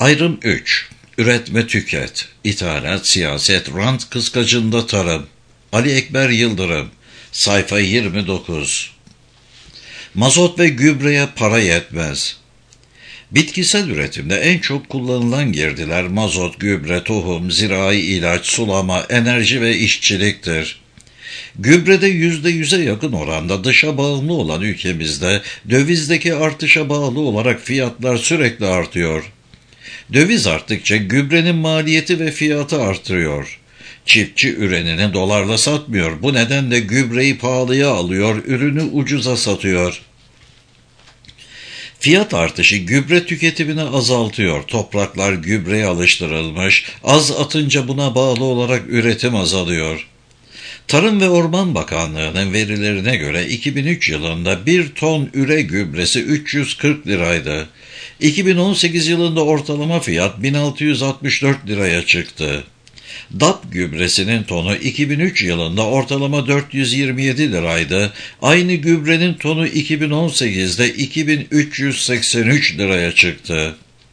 Ayrım 3. Üretme tüket, ithalat, siyaset, rant kıskacında tarım. Ali Ekber Yıldırım, sayfa 29. Mazot ve gübreye para yetmez. Bitkisel üretimde en çok kullanılan girdiler mazot, gübre, tohum, zirai ilaç, sulama, enerji ve işçiliktir. Gübrede %100'e yakın oranda dışa bağımlı olan ülkemizde dövizdeki artışa bağlı olarak fiyatlar sürekli artıyor. Döviz arttıkça gübrenin maliyeti ve fiyatı artıyor. Çiftçi ürününü dolarla satmıyor. Bu nedenle gübreyi pahalıya alıyor, ürünü ucuza satıyor. Fiyat artışı gübre tüketimini azaltıyor. Topraklar gübreye alıştırılmış, az atınca buna bağlı olarak üretim azalıyor. Tarım ve Orman Bakanlığı'nın verilerine göre 2003 yılında 1 ton üre gübresi 340 liraydı. 2018 yılında ortalama fiyat 1664 liraya çıktı. DAP gübresinin tonu 2003 yılında ortalama 427 liraydı. Aynı gübrenin tonu 2018'de 2383 liraya çıktı.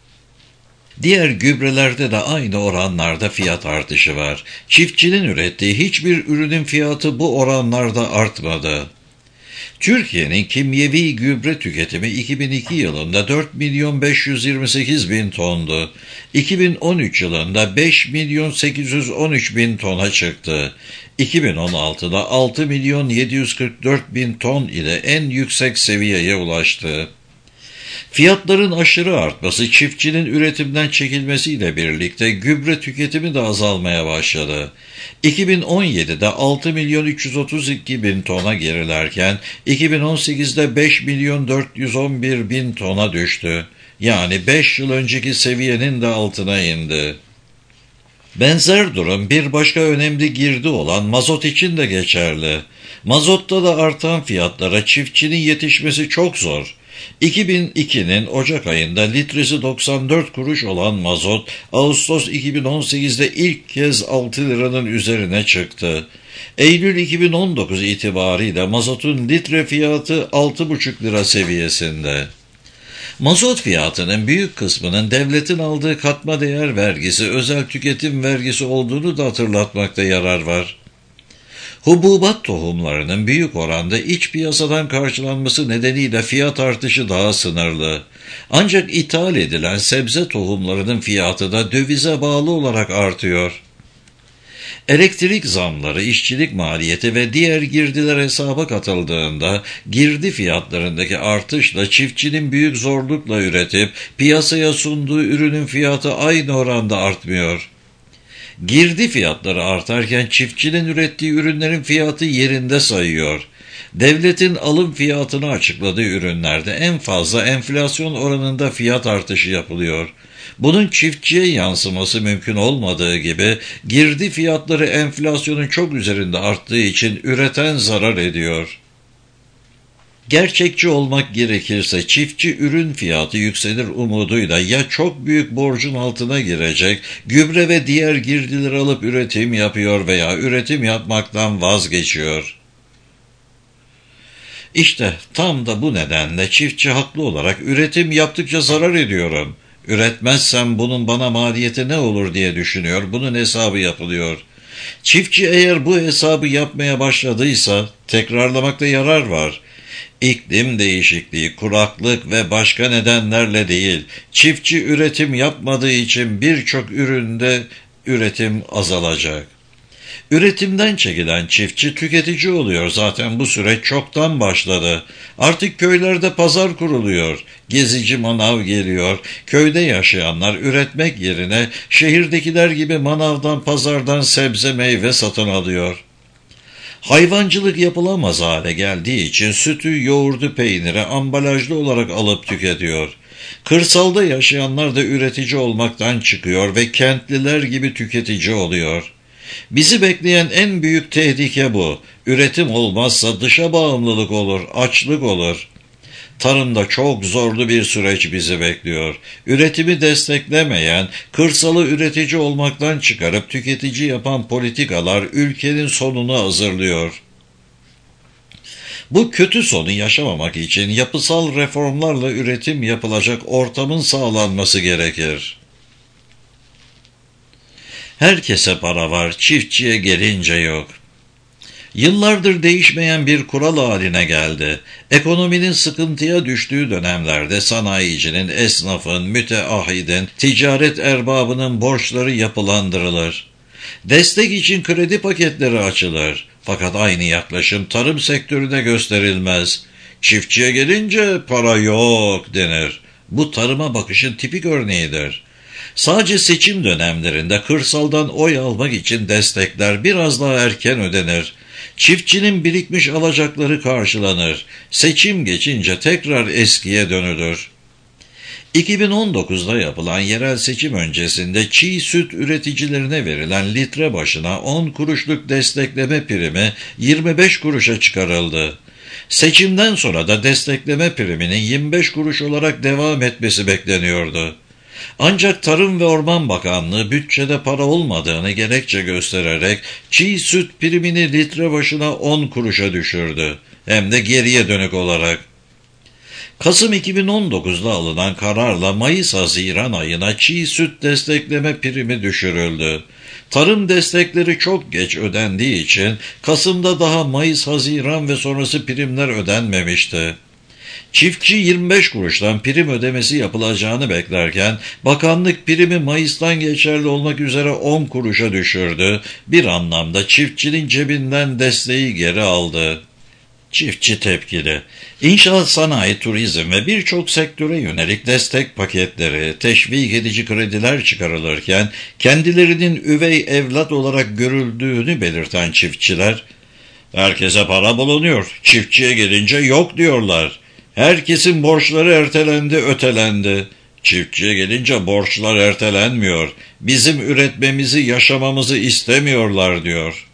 Diğer gübrelerde de aynı oranlarda fiyat artışı var. Çiftçinin ürettiği hiçbir ürünün fiyatı bu oranlarda artmadı. Türkiye'nin kimyevi gübre tüketimi 2002 yılında 4.528.000 tondu. 2013 yılında 5.813.000 tona çıktı. 2016'da 6.744.000 ton ile en yüksek seviyeye ulaştı. Fiyatların aşırı artması, çiftçinin üretimden çekilmesiyle birlikte gübre tüketimi de azalmaya başladı. 2017'de 6.332.000 tona gerilerken 2018'de 5.411.000 tona düştü. Yani 5 yıl önceki seviyenin de altına indi. Benzer durum bir başka önemli girdi olan mazot için de geçerli. Mazotta da artan fiyatlara çiftçinin yetişmesi çok zor. 2002'nin Ocak ayında litresi 94 kuruş olan mazot, Ağustos 2018'de ilk kez 6 liranın üzerine çıktı. Eylül 2019 itibariyle mazotun litre fiyatı 6,5 lira seviyesinde. Mazot fiyatının büyük kısmının devletin aldığı katma değer vergisi, özel tüketim vergisi olduğunu da hatırlatmakta yarar var. Hububat tohumlarının büyük oranda iç piyasadan karşılanması nedeniyle fiyat artışı daha sınırlı. Ancak ithal edilen sebze tohumlarının fiyatı da dövize bağlı olarak artıyor. Elektrik zamları, işçilik maliyeti ve diğer girdiler hesaba katıldığında girdi fiyatlarındaki artışla çiftçinin büyük zorlukla üretip piyasaya sunduğu ürünün fiyatı aynı oranda artmıyor. Girdi fiyatları artarken çiftçinin ürettiği ürünlerin fiyatı yerinde sayıyor. Devletin alım fiyatını açıkladığı ürünlerde en fazla enflasyon oranında fiyat artışı yapılıyor. Bunun çiftçiye yansıması mümkün olmadığı gibi girdi fiyatları enflasyonun çok üzerinde arttığı için üreten zarar ediyor. Gerçekçi olmak gerekirse çiftçi ürün fiyatı yükselir umuduyla ya çok büyük borcun altına girecek, gübre ve diğer girdiler alıp üretim yapıyor veya üretim yapmaktan vazgeçiyor. İşte tam da bu nedenle çiftçi haklı olarak üretim yaptıkça zarar ediyorum. Üretmezsem bunun bana maliyeti ne olur diye düşünüyor, bunun hesabı yapılıyor. Çiftçi eğer bu hesabı yapmaya başladıysa tekrarlamakta yarar var. İklim değişikliği, kuraklık ve başka nedenlerle değil, çiftçi üretim yapmadığı için birçok üründe üretim azalacak. Üretimden çekilen çiftçi tüketici oluyor. Zaten bu süreç çoktan başladı. Artık köylerde pazar kuruluyor. Gezici manav geliyor. Köyde yaşayanlar üretmek yerine şehirdekiler gibi manavdan, pazardan sebze meyve satın alıyor. Hayvancılık yapılamaz hale geldiği için sütü, yoğurdu, peyniri ambalajlı olarak alıp tüketiyor. Kırsalda yaşayanlar da üretici olmaktan çıkıyor ve kentliler gibi tüketici oluyor. Bizi bekleyen en büyük tehlike bu. Üretim olmazsa dışa bağımlılık olur, açlık olur. Tarımda çok zorlu bir süreç bizi bekliyor. Üretimi desteklemeyen, kırsalı üretici olmaktan çıkarıp tüketici yapan politikalar ülkenin sonunu hazırlıyor. Bu kötü sonu yaşamamak için yapısal reformlarla üretim yapılacak ortamın sağlanması gerekir. Herkese para var, çiftçiye gelince yok. Yıllardır değişmeyen bir kural haline geldi. Ekonominin sıkıntıya düştüğü dönemlerde sanayicinin, esnafın, müteahhidin, ticaret erbabının borçları yapılandırılır. Destek için kredi paketleri açılır. Fakat aynı yaklaşım tarım sektörüne gösterilmez. Çiftçiye gelince para yok denir. Bu tarıma bakışın tipik örneğidir. Sadece seçim dönemlerinde kırsaldan oy almak için destekler biraz daha erken ödenir. Çiftçinin birikmiş alacakları karşılanır. Seçim geçince tekrar eskiye dönülür. 2019'da yapılan yerel seçim öncesinde çiğ süt üreticilerine verilen litre başına 10 kuruşluk destekleme primi 25 kuruşa çıkarıldı. Seçimden sonra da destekleme priminin 25 kuruş olarak devam etmesi bekleniyordu. Ancak Tarım ve Orman Bakanlığı bütçede para olmadığını gerekçe göstererek çiğ süt primini litre başına 10 kuruşa düşürdü. Hem de geriye dönük olarak. Kasım 2019'da alınan kararla Mayıs-Haziran ayına çiğ süt destekleme primi düşürüldü. Tarım destekleri çok geç ödendiği için Kasım'da daha Mayıs, Haziran ve sonrası primler ödenmemişti. Çiftçi 25 kuruştan prim ödemesi yapılacağını beklerken bakanlık primi Mayıs'tan geçerli olmak üzere 10 kuruşa düşürdü. Bir anlamda çiftçinin cebinden desteği geri aldı. Çiftçi tepkili. İnşaat, sanayi, turizm ve birçok sektöre yönelik destek paketleri, teşvik edici krediler çıkarılırken kendilerinin üvey evlat olarak görüldüğünü belirten çiftçiler, "Herkese para bulunuyor, çiftçiye gelince yok diyorlar. Herkesin borçları ertelendi, ötelendi. Çiftçiye gelince borçlar ertelenmiyor. Bizim üretmemizi, yaşamamızı istemiyorlar," diyor.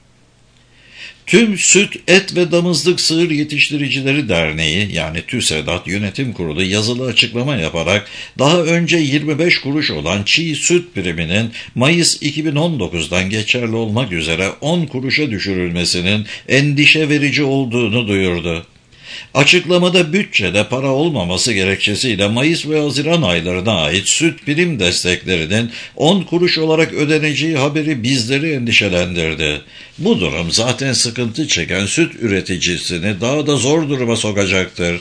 Tüm Süt, Et ve Damızlık Sığır Yetiştiricileri Derneği yani TÜSEDAT Yönetim Kurulu yazılı açıklama yaparak daha önce 25 kuruş olan çiğ süt priminin Mayıs 2019'dan geçerli olmak üzere 10 kuruşa düşürülmesinin endişe verici olduğunu duyurdu. Açıklamada bütçede para olmaması gerekçesiyle Mayıs ve Haziran aylarına ait süt prim desteklerinin 10 kuruş olarak ödeneceği haberi bizleri endişelendirdi. Bu durum zaten sıkıntı çeken süt üreticisini daha da zor duruma sokacaktır.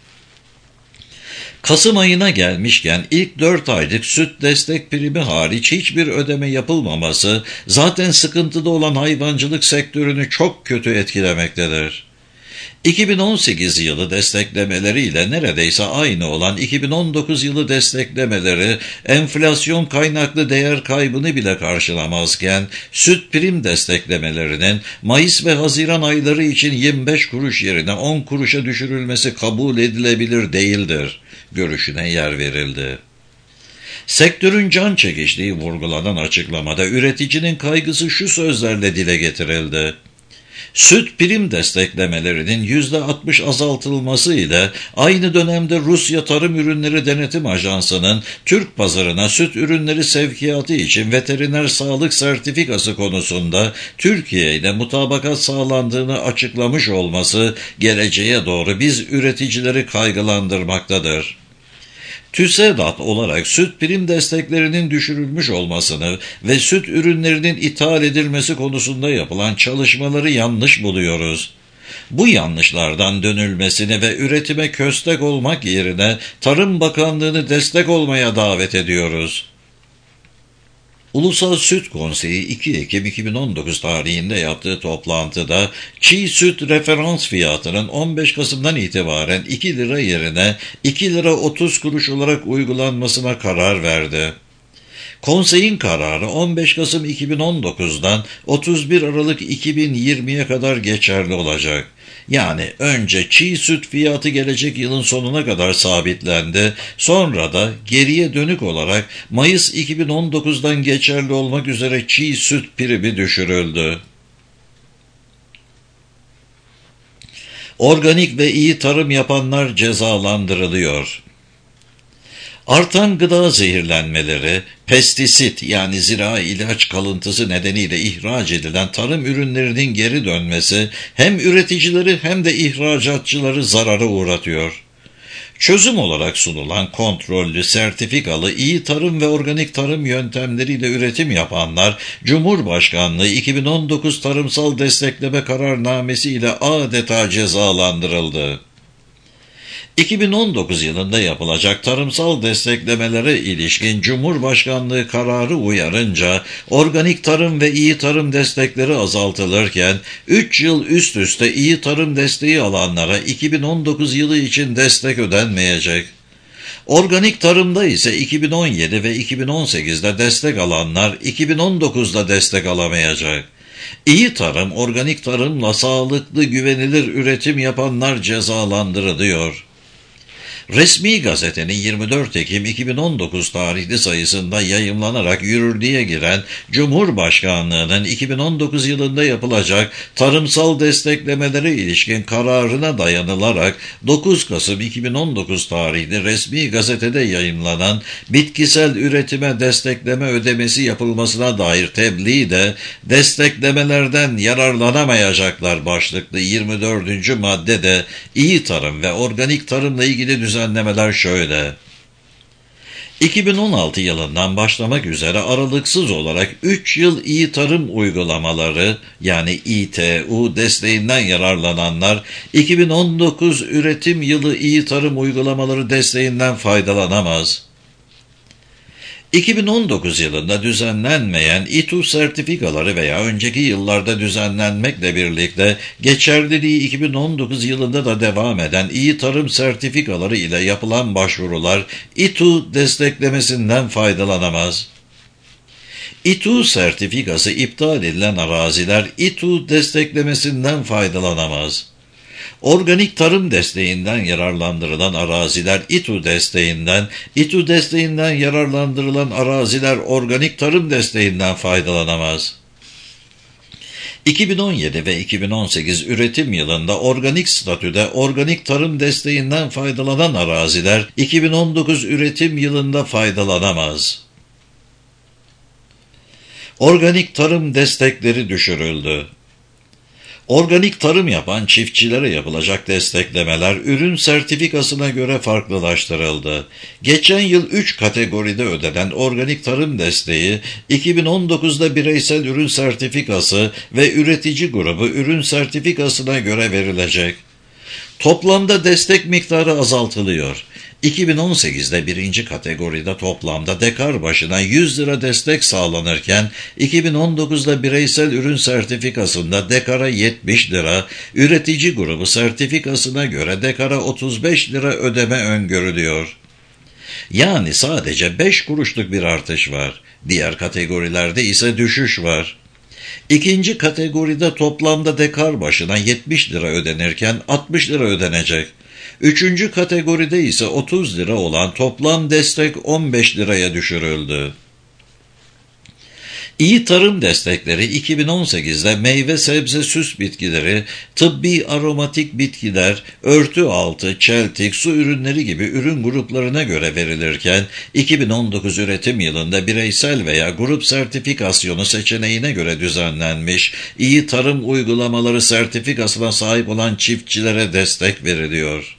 Kasım ayına gelmişken ilk 4 aylık süt destek primi hariç hiçbir ödeme yapılmaması zaten sıkıntıda olan hayvancılık sektörünü çok kötü etkilemektedir. 2018 yılı desteklemeleriyle neredeyse aynı olan 2019 yılı desteklemeleri enflasyon kaynaklı değer kaybını bile karşılamazken süt prim desteklemelerinin Mayıs ve Haziran ayları için 25 kuruş yerine 10 kuruşa düşürülmesi kabul edilebilir değildir görüşüne yer verildi. Sektörün can çekiştiği vurgulanan açıklamada üreticinin kaygısı şu sözlerle dile getirildi: "Süt prim desteklemelerinin %60 azaltılması ile aynı dönemde Rusya Tarım Ürünleri Denetim Ajansı'nın Türk pazarına süt ürünleri sevkiyatı için veteriner sağlık sertifikası konusunda Türkiye ile mutabakat sağlandığını açıklamış olması geleceğe doğru biz üreticileri kaygılandırmaktadır." TÜSEDAT olarak süt prim desteklerinin düşürülmüş olmasını ve süt ürünlerinin ithal edilmesi konusunda yapılan çalışmaları yanlış buluyoruz. Bu yanlışlardan dönülmesini ve üretime köstek olmak yerine Tarım Bakanlığı'nı destek olmaya davet ediyoruz. Ulusal Süt Konseyi 2 Ekim 2019 tarihinde yaptığı toplantıda çiğ süt referans fiyatının 15 Kasım'dan itibaren 2 lira yerine 2 lira 30 kuruş olarak uygulanmasına karar verdi. Konseyin kararı 15 Kasım 2019'dan 31 Aralık 2020'ye kadar geçerli olacak. Yani önce çiğ süt fiyatı gelecek yılın sonuna kadar sabitlendi, sonra da geriye dönük olarak Mayıs 2019'dan geçerli olmak üzere çiğ süt primi düşürüldü. Organik ve iyi tarım yapanlar cezalandırılıyor. Artan gıda zehirlenmeleri, pestisit yani zirai ilaç kalıntısı nedeniyle ihraç edilen tarım ürünlerinin geri dönmesi hem üreticileri hem de ihracatçıları zarara uğratıyor. Çözüm olarak sunulan kontrollü, sertifikalı, iyi tarım ve organik tarım yöntemleriyle üretim yapanlar, Cumhurbaşkanlığı 2019 Tarımsal Destekleme Kararnamesi ile adeta cezalandırıldı. 2019 yılında yapılacak tarımsal desteklemelere ilişkin Cumhurbaşkanlığı kararı uyarınca organik tarım ve iyi tarım destekleri azaltılırken 3 yıl üst üste iyi tarım desteği alanlara 2019 yılı için destek ödenmeyecek. Organik tarımda ise 2017 ve 2018'de destek alanlar 2019'da destek alamayacak. İyi tarım, organik tarımla sağlıklı, güvenilir üretim yapanlar cezalandırılıyor. Resmi gazetenin 24 Ekim 2019 tarihli sayısında yayımlanarak yürürlüğe giren Cumhurbaşkanlığı'nın 2019 yılında yapılacak tarımsal desteklemelere ilişkin kararına dayanılarak 9 Kasım 2019 tarihli resmi gazetede yayımlanan bitkisel üretime destekleme ödemesi yapılmasına dair tebliğ de desteklemelerden yararlanamayacaklar başlıklı 24. maddede iyi tarım ve organik tarımla ilgili düzenlemeler şöyle. 2016 yılından başlamak üzere aralıksız olarak 3 yıl iyi tarım uygulamaları yani İTU desteğinden yararlananlar 2019 üretim yılı iyi tarım uygulamaları desteğinden faydalanamaz. 2019 yılında düzenlenmeyen İTU sertifikaları veya önceki yıllarda düzenlenmekle birlikte geçerliliği 2019 yılında da devam eden iyi tarım sertifikaları ile yapılan başvurular İTU desteklemesinden faydalanamaz. İTU sertifikası iptal edilen araziler İTU desteklemesinden faydalanamaz. Organik tarım desteğinden yararlandırılan araziler İTU desteğinden yararlandırılan araziler organik tarım desteğinden faydalanamaz. 2017 ve 2018 üretim yılında organik statüde organik tarım desteğinden faydalanan araziler 2019 üretim yılında faydalanamaz. Organik tarım destekleri düşürüldü. Organik tarım yapan çiftçilere yapılacak desteklemeler ürün sertifikasına göre farklılaştırıldı. Geçen yıl 3 kategoride ödenen organik tarım desteği 2019'da bireysel ürün sertifikası ve üretici grubu ürün sertifikasına göre verilecek. Toplamda destek miktarı azaltılıyor. 2018'de birinci kategoride toplamda dekar başına 100 lira destek sağlanırken 2019'da bireysel ürün sertifikasında dekara 70 lira, üretici grubu sertifikasına göre dekara 35 lira ödeme öngörülüyor. Yani sadece 5 kuruşluk bir artış var. Diğer kategorilerde ise düşüş var. İkinci kategoride toplamda dekar başına 70 lira ödenirken 60 lira ödenecek. Üçüncü kategoride ise 30 lira olan toplam destek 15 liraya düşürüldü. İyi tarım destekleri 2018'de meyve sebze süs bitkileri, tıbbi aromatik bitkiler, örtü altı, çeltik, su ürünleri gibi ürün gruplarına göre verilirken 2019 üretim yılında bireysel veya grup sertifikasyonu seçeneğine göre düzenlenmiş iyi tarım uygulamaları sertifikasına sahip olan çiftçilere destek veriliyor.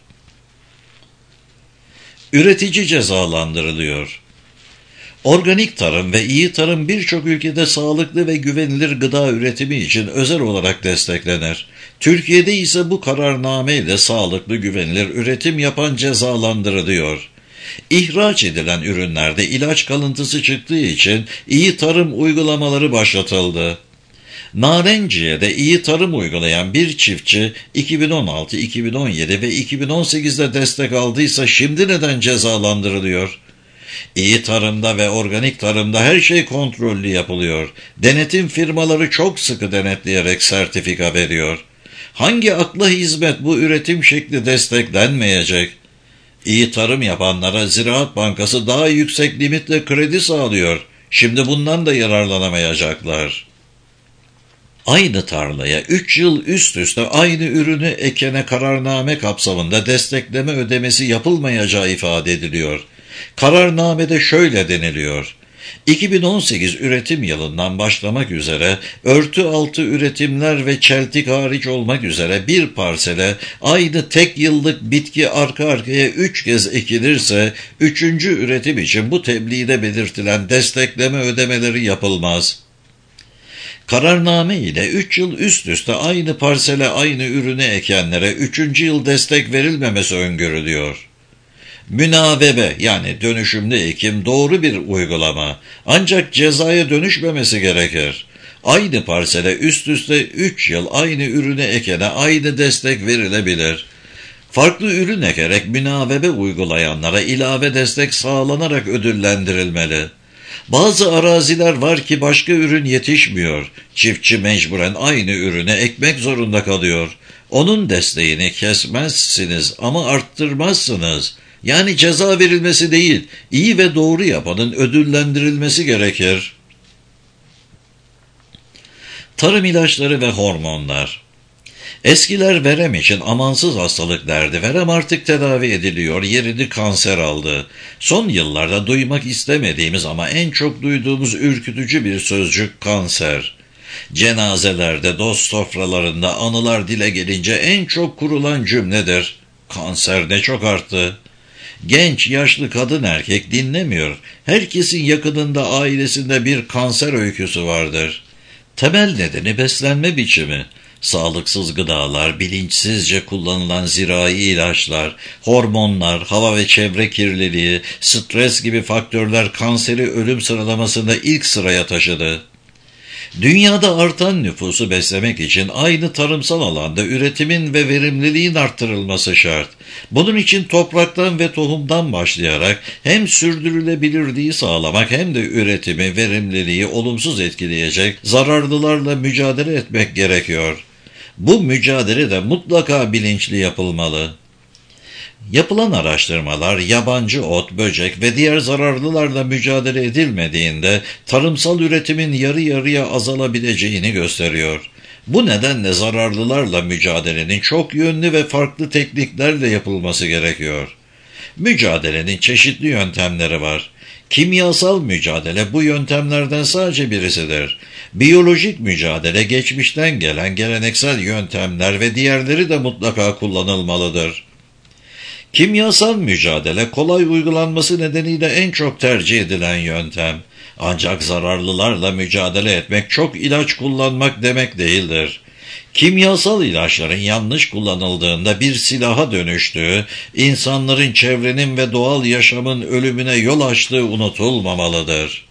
Üretici cezalandırılıyor. Organik tarım ve iyi tarım birçok ülkede sağlıklı ve güvenilir gıda üretimi için özel olarak desteklenir. Türkiye'de ise bu kararnameyle sağlıklı güvenilir üretim yapan cezalandırılıyor. İhraç edilen ürünlerde ilaç kalıntısı çıktığı için iyi tarım uygulamaları başlatıldı. Narenciye'de iyi tarım uygulayan bir çiftçi 2016, 2017 ve 2018'de destek aldıysa şimdi neden cezalandırılıyor? İyi tarımda ve organik tarımda her şey kontrollü yapılıyor. Denetim firmaları çok sıkı denetleyerek sertifika veriyor. Hangi akla hizmet bu üretim şekli desteklenmeyecek? İyi tarım yapanlara Ziraat Bankası daha yüksek limitle kredi sağlıyor. Şimdi bundan da yararlanamayacaklar. Aynı tarlaya 3 yıl üst üste aynı ürünü ekene kararname kapsamında destekleme ödemesi yapılmayacağı ifade ediliyor. Kararnamede şöyle deniliyor: 2018 üretim yılından başlamak üzere örtü altı üretimler ve çeltik hariç olmak üzere bir parsele aynı tek yıllık bitki arka arkaya 3 kez ekilirse 3. üretim için bu tebliğde belirtilen destekleme ödemeleri yapılmaz. Kararname ile 3 yıl üst üste aynı parsele aynı ürünü ekenlere 3. yıl destek verilmemesi öngörülüyor. Münavebe yani dönüşümlü ekim doğru bir uygulama ancak cezaya dönüşmemesi gerekir. Aynı parsele üst üste 3 yıl aynı ürünü ekene aynı destek verilebilir. Farklı ürün ekerek münavebe uygulayanlara ilave destek sağlanarak ödüllendirilmeli. Bazı araziler var ki başka ürün yetişmiyor. Çiftçi mecburen aynı ürüne ekmek zorunda kalıyor. Onun desteğini kesmezsiniz ama arttırmazsınız. Yani ceza verilmesi değil, iyi ve doğru yapanın ödüllendirilmesi gerekir. Tarım ilaçları ve hormonlar. Eskiler verem için amansız hastalık derdi. Verem artık tedavi ediliyor, yerini kanser aldı. Son yıllarda duymak istemediğimiz ama en çok duyduğumuz ürkütücü bir sözcük kanser. Cenazelerde, dost sofralarında anılar dile gelince en çok kurulan cümledir. Kanser ne çok arttı. Genç, yaşlı, kadın, erkek dinlemiyor. Herkesin yakınında, ailesinde bir kanser öyküsü vardır. Temel nedeni beslenme biçimi. Sağlıksız gıdalar, bilinçsizce kullanılan zirai ilaçlar, hormonlar, hava ve çevre kirliliği, stres gibi faktörler kanseri ölüm sıralamasında ilk sıraya taşıdı. Dünyada artan nüfusu beslemek için aynı tarımsal alanda üretimin ve verimliliğin arttırılması şart. Bunun için topraktan ve tohumdan başlayarak hem sürdürülebilirliği sağlamak hem de üretimi, verimliliği olumsuz etkileyecek zararlılarla mücadele etmek gerekiyor. Bu mücadele de mutlaka bilinçli yapılmalı. Yapılan araştırmalar yabancı ot, böcek ve diğer zararlılarla mücadele edilmediğinde tarımsal üretimin yarı yarıya azalabileceğini gösteriyor. Bu nedenle zararlılarla mücadelenin çok yönlü ve farklı tekniklerle yapılması gerekiyor. Mücadelenin çeşitli yöntemleri var. Kimyasal mücadele bu yöntemlerden sadece birisidir. Biyolojik mücadele geçmişten gelen geleneksel yöntemler ve diğerleri de mutlaka kullanılmalıdır. Kimyasal mücadele kolay uygulanması nedeniyle en çok tercih edilen yöntem. Ancak zararlılarla mücadele etmek çok ilaç kullanmak demek değildir. Kimyasal ilaçların yanlış kullanıldığında bir silaha dönüştüğü, insanların, çevrenin ve doğal yaşamın ölümüne yol açtığı unutulmamalıdır.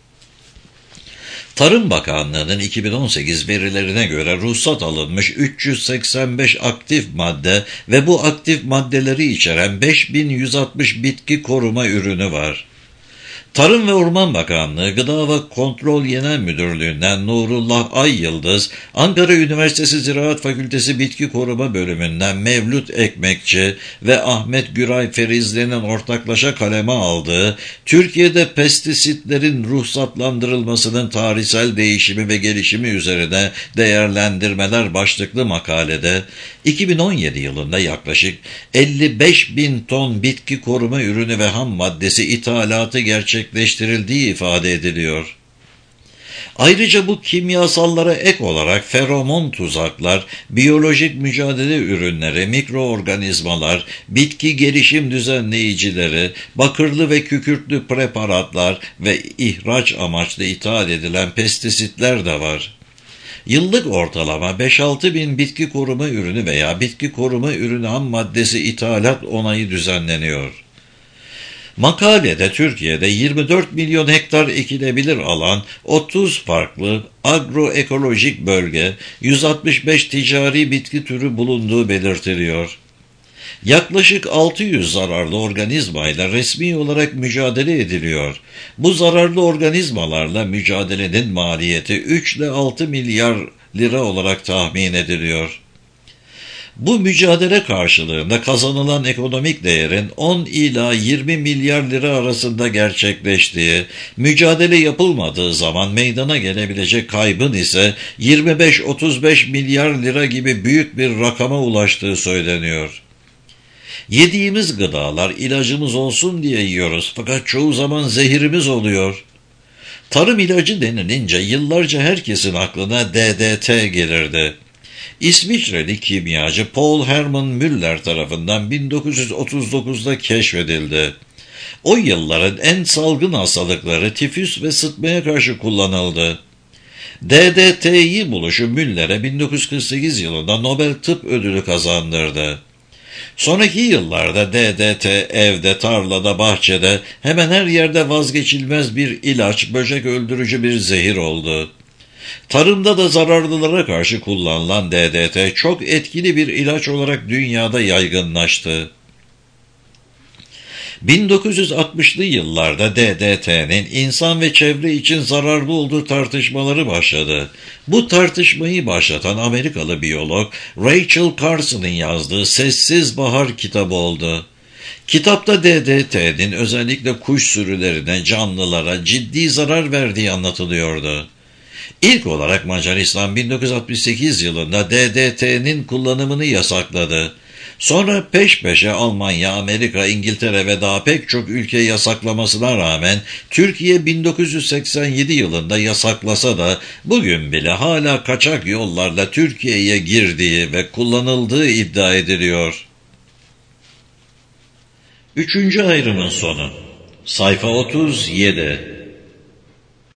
Tarım Bakanlığı'nın 2018 verilerine göre ruhsat alınmış 385 aktif madde ve bu aktif maddeleri içeren 5160 bitki koruma ürünü var. Tarım ve Orman Bakanlığı Gıda ve Kontrol Genel Müdürlüğü'nden Nurullah Ay Yıldız, Ankara Üniversitesi Ziraat Fakültesi Bitki Koruma Bölümünden Mevlüt Ekmekçi ve Ahmet Güray Ferizli'nin ortaklaşa kaleme aldığı Türkiye'de pestisitlerin ruhsatlandırılmasının tarihsel değişimi ve gelişimi üzerine değerlendirmeler başlıklı makalede 2017 yılında yaklaşık 55.000 ton bitki koruma ürünü ve ham maddesi ithalatı gerçekleştirildiği ifade ediliyor. Ayrıca bu kimyasallara ek olarak feromon tuzaklar, biyolojik mücadele ürünleri, mikroorganizmalar, bitki gelişim düzenleyicileri, bakırlı ve kükürtlü preparatlar ve ihraç amaçlı ithal edilen pestisitler de var. Yıllık ortalama 5-6 bin bitki koruma ürünü veya bitki koruma ürünü ham maddesi ithalat onayı düzenleniyor. Makalede Türkiye'de 24 milyon hektar ekilebilir alan, 30 farklı agroekolojik bölge, 165 ticari bitki türü bulunduğu belirtiliyor. Yaklaşık 600 zararlı organizmayla resmi olarak mücadele ediliyor. Bu zararlı organizmalarla mücadelenin maliyeti 3 ile 6 milyar lira olarak tahmin ediliyor. Bu mücadele karşılığında kazanılan ekonomik değerin 10 ila 20 milyar lira arasında gerçekleştiği, mücadele yapılmadığı zaman meydana gelebilecek kaybın ise 25-35 milyar lira gibi büyük bir rakama ulaştığı söyleniyor. Yediğimiz gıdalar ilacımız olsun diye yiyoruz fakat çoğu zaman zehirimiz oluyor. Tarım ilacı denilince yıllarca herkesin aklına DDT gelirdi. İsviçreli kimyacı Paul Hermann Müller tarafından 1939'da keşfedildi. O yılların en salgın hastalıkları tifüs ve sıtmaya karşı kullanıldı. DDT'yi buluşu Müller'e 1948 yılında Nobel Tıp Ödülü kazandırdı. Sonraki yıllarda DDT evde, tarlada, bahçede, hemen her yerde vazgeçilmez bir ilaç, böcek öldürücü bir zehir oldu. Tarımda da zararlılara karşı kullanılan DDT çok etkili bir ilaç olarak dünyada yaygınlaştı. 1960'lı yıllarda DDT'nin insan ve çevre için zararlı olduğu tartışmaları başladı. Bu tartışmayı başlatan Amerikalı biyolog Rachel Carson'ın yazdığı Sessiz Bahar kitabı oldu. Kitapta DDT'nin özellikle kuş sürülerine, canlılara ciddi zarar verdiği anlatılıyordu. İlk olarak Macaristan 1968 yılında DDT'nin kullanımını yasakladı. Sonra peş peşe Almanya, Amerika, İngiltere ve daha pek çok ülke yasaklamasına rağmen Türkiye 1987 yılında yasaklasa da bugün bile hala kaçak yollarla Türkiye'ye girdiği ve kullanıldığı iddia ediliyor. 3. ayrımın sonu. Sayfa 37.